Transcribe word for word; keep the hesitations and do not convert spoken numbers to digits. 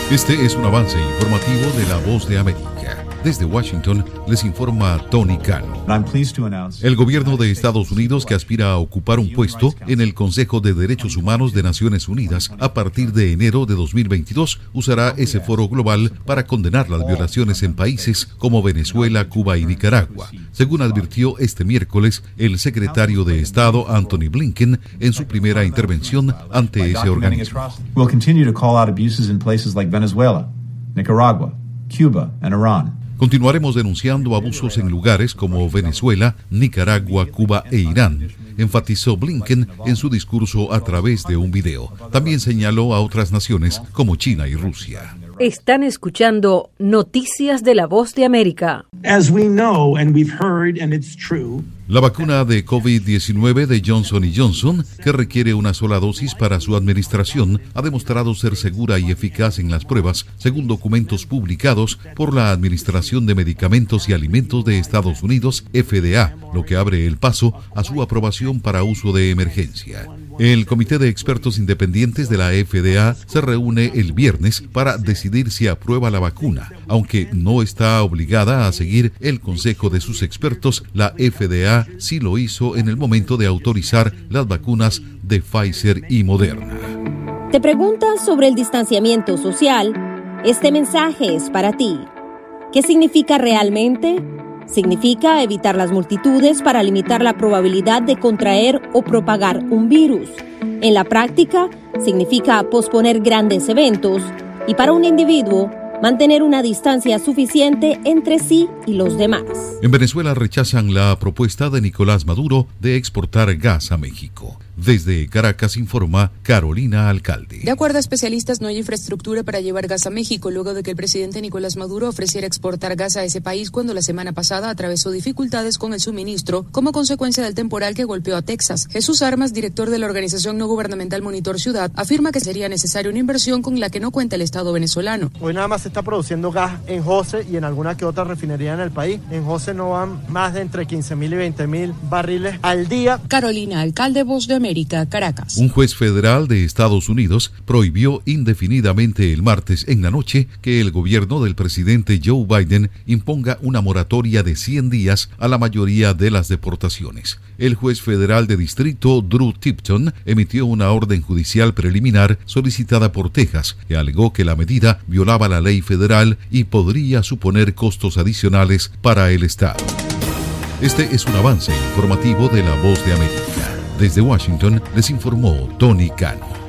Este es un avance informativo de La Voz de América. Desde Washington les informa Tony Cano. El gobierno de Estados Unidos, que aspira a ocupar un puesto en el Consejo de Derechos Humanos de Naciones Unidas a partir de enero de dos mil veintidós, usará ese foro global para condenar las violaciones en países como Venezuela, Cuba y Nicaragua, según advirtió este miércoles el secretario de Estado Antony Blinken en su primera intervención ante ese organismo. We'll continue to call out abuses in places like Venezuela, Nicaragua, Cuba and Iran. Continuaremos denunciando abusos en lugares como Venezuela, Nicaragua, Cuba e Irán, enfatizó Blinken en su discurso a través de un video. También señaló a otras naciones como China y Rusia. Están escuchando Noticias de La Voz de América. As we know and we've heard and it's true. La vacuna de COVID diecinueve de Johnson y Johnson, que requiere una sola dosis para su administración, ha demostrado ser segura y eficaz en las pruebas, según documentos publicados por la Administración de Medicamentos y Alimentos de Estados Unidos, F D A, lo que abre el paso a su aprobación para uso de emergencia. El Comité de Expertos Independientes de la F D A se reúne el viernes para decidir si aprueba la vacuna. Aunque no está obligada a seguir el consejo de sus expertos, la F D A sí lo hizo en el momento de autorizar las vacunas de Pfizer y Moderna. ¿Te preguntas sobre el distanciamiento social? Este mensaje es para ti. ¿Qué significa realmente? Significa evitar las multitudes para limitar la probabilidad de contraer o propagar un virus. En la práctica, significa posponer grandes eventos y para un individuo, mantener una distancia suficiente entre sí y los demás. En Venezuela rechazan la propuesta de Nicolás Maduro de exportar gas a México. Desde Caracas informa Carolina Alcalde. De acuerdo a especialistas, no hay infraestructura para llevar gas a México luego de que el presidente Nicolás Maduro ofreciera exportar gas a ese país cuando la semana pasada atravesó dificultades con el suministro como consecuencia del temporal que golpeó a Texas. Jesús Armas, director de la organización no gubernamental Monitor Ciudad, afirma que sería necesaria una inversión con la que no cuenta el Estado venezolano. Hoy nada más se está produciendo gas en José y en alguna que otra refinería en el país. En José no van más de entre quince mil y veinte mil barriles al día. Carolina Alcalde, Voz de América. Caracas. Un juez federal de Estados Unidos prohibió indefinidamente el martes en la noche que el gobierno del presidente Joe Biden imponga una moratoria de cien días a la mayoría de las deportaciones. El juez federal de distrito Drew Tipton emitió una orden judicial preliminar solicitada por Texas que alegó que la medida violaba la ley federal y podría suponer costos adicionales para el Estado. Este es un avance informativo de La Voz de América. Desde Washington les informó Tony Cano.